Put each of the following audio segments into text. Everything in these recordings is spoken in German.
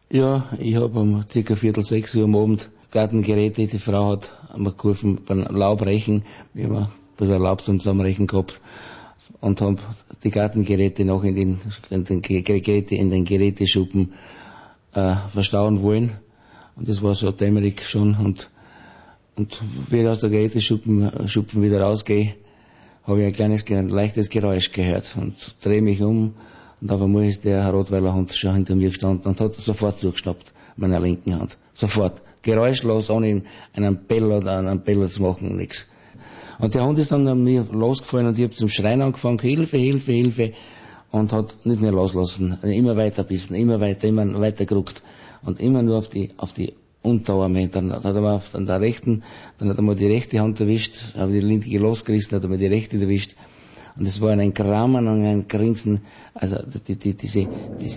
Ja, ich habe um ca. 5:45 Uhr am Abend Gartengeräte, die Frau hat mir geholfen beim Laubrechen, wir haben ein bisschen Laub zum Zusammenrechen gehabt und haben die Gartengeräte noch in den Geräteschuppen verstauen wollen. Und das war so dämmerig schon und wie ich aus der Geräteschuppen wieder rausgehe, habe ich ein leichtes Geräusch gehört und drehe mich um und auf einmal ist der Rottweiler Hund schon hinter mir gestanden und hat sofort zugeschnappt, meiner linken Hand. Sofort. Geräuschlos, ohne einen Bell oder einen Bell zu machen, nichts. Und der Hund ist dann an mir losgefallen und ich habe zum Schreien angefangen, Hilfe, Hilfe, Hilfe, und hat nicht mehr loslassen. Immer weiter bissen, immer weiter geruckt und immer nur auf die Unterarme. Dann hat er mal an der rechten, dann hat er mal die rechte Hand erwischt, habe die linke losgerissen, hat er mal die rechte erwischt. Und es war ein Kramen und ein Grinsen, also diese,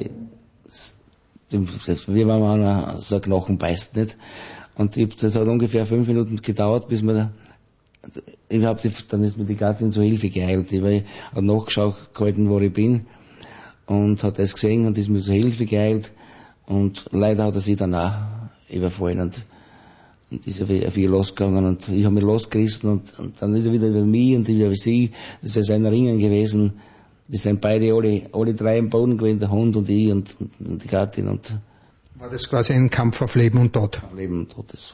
wie wenn man so einen Knochen beißt, nicht? Und das hat ungefähr 5 Minuten gedauert, bis man dann ist mir die Gattin zur Hilfe geeilt, weil ich habe nachgeschaut gehalten, wo ich bin, und hat das gesehen und ist mir zur Hilfe geeilt, und leider hat er sie dann auch überfallen und ist auf ihr losgegangen und ich habe mich losgerissen und dann ist er wieder über mich und über sie. Das ist ein Ringen gewesen. Wir sind beide alle drei im Boden gewesen, der Hund und ich und die Gattin. Und war das quasi ein Kampf auf Leben und Tod? Auf Leben und Tod, das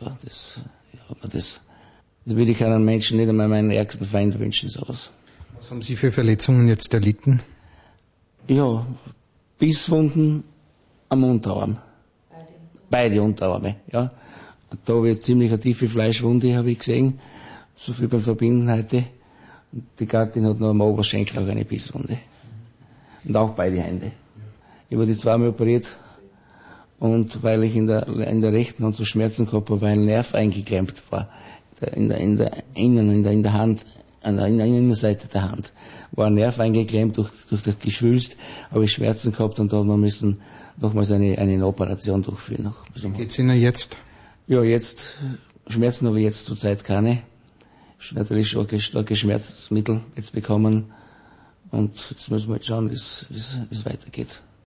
würde ich keinen Menschen, nicht einmal meinen ärgsten Feind wünschen, sowas. Was haben Sie für Verletzungen jetzt erlitten? Ja, Bisswunden am Unterarm. Beide Unterarme, ja. Und da habe ich ziemlich eine tiefe Fleischwunde, habe ich gesehen. So viel beim Verbinden heute. Und die Gattin hat noch am Oberschenkel auch eine Bisswunde. Und auch beide Hände. Ich wurde 2-mal operiert. Und weil ich in der rechten Hand so Schmerzen gehabt habe, weil ein Nerv eingeklemmt war. In der Hand, an der Innenseite der Hand. War ein Nerv eingeklemmt durch das Geschwülst, habe ich Schmerzen gehabt und da haben wir müssen nochmals eine Operation durchführen. Wie geht's Ihnen jetzt? Ja, jetzt, Schmerzen habe ich jetzt zurzeit keine. Natürlich starke Schmerzmittel jetzt bekommen. Und jetzt müssen wir jetzt schauen, wie es weitergeht.